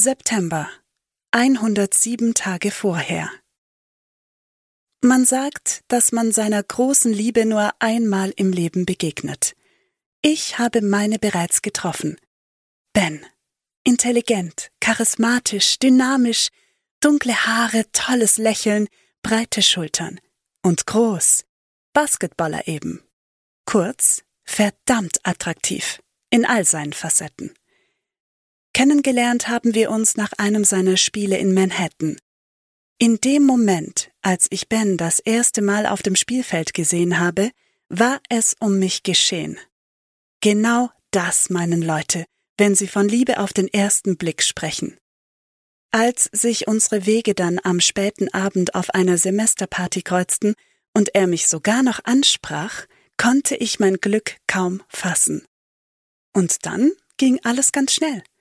September, 107 Tage vorher. Man sagt, dass man seiner großen Liebe nur einmal im Leben begegnet. Ich habe meine bereits getroffen. Ben. Intelligent, charismatisch, dynamisch, dunkle Haare, tolles Lächeln, breite Schultern. Und groß. Basketballer eben. Kurz, verdammt attraktiv. In all seinen Facetten. Kennengelernt haben wir uns nach einem seiner Spiele in Manhattan. In dem Moment, als ich Ben das erste Mal auf dem Spielfeld gesehen habe, war es um mich geschehen. Genau das meinen Leute, wenn sie von Liebe auf den ersten Blick sprechen. Als sich unsere Wege dann am späten Abend auf einer Semesterparty kreuzten und er mich sogar noch ansprach, konnte ich mein Glück kaum fassen. Und dann ging alles ganz schnell.